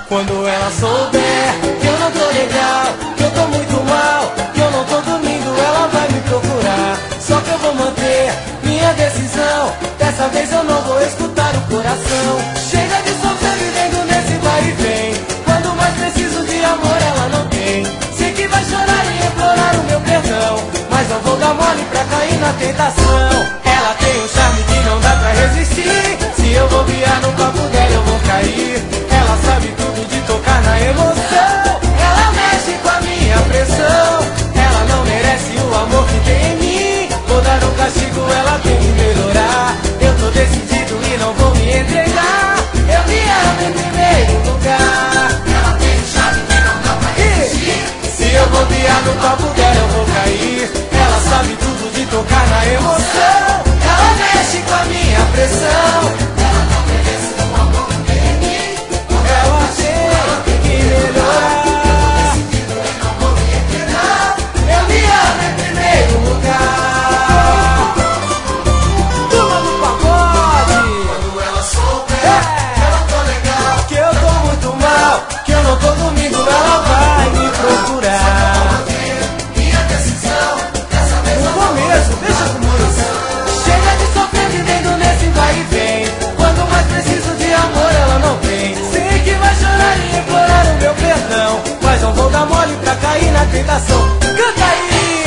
Quando ela souber que eu não tô legal, que eu tô muito mal, que eu não tô dormindo, ela vai me procurar. Só que eu vou manter minha decisão, dessa vez eu não vou escutar o coração. Chega de sofrer vivendo nesse vai e vem, quando mais preciso de amor ela não tem. Sei que vai chorar e implorar o meu perdão, mas não vou dar mole pra cair na tentação. Ela tem um charme que não dá pra resistir, se eu vou viar no papo dela eu vou cair. Ela sabe tudo de tocar na emoção, ela mexe com a minha pressão. Ela não merece o amor que tem em mim, vou dar um castigo, ela tem que melhorar. Eu tô decidido e não vou me entregar, eu me amo em primeiro lugar. Ela tem um charme que não dá pra resistir, se eu vou viar no papo dela eu vou cair. Ela sabe tudo de tocar na emoção, ela mexe com a minha pressão. ela não merece o amor que tem em mim, Ela tem que melhorar, eu não vou me entregar. eu me amo em primeiro lugar. Turma do pagode, Quando ela souber que eu não tô legal, que eu tô muito mal, que eu não tô dormindo, ela vai me procurar. minha decisão, dessa vez No eu não vou começo, deixa comigo. Chega de sofrer vivendo nesse vai e vem, quando mais preciso de amor ela não tem. Sei que vai chorar e implorar o meu perdão, mas não vou dar mole pra cair na tentação. Canta aí!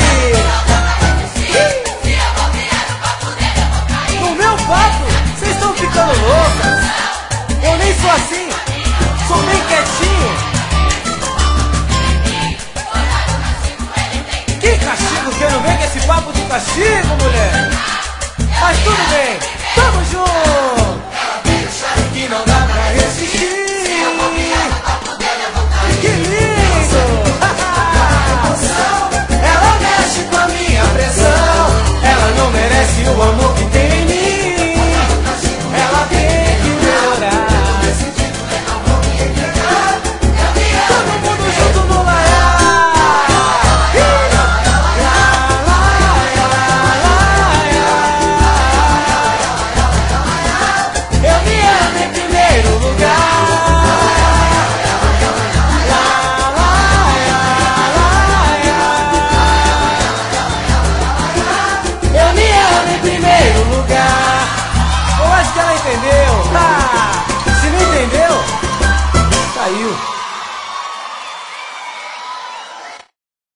se eu vou virar no papo dele eu vou cair. No meu papo, vocês estão ficando loucas. Eu nem sou assim, sou bem quietinho. Que castigo, que eu não venho com esse papo de castigo, mulher. Mas tudo bem, tamo junto. Ela tem um charme Que não dá pra resistir.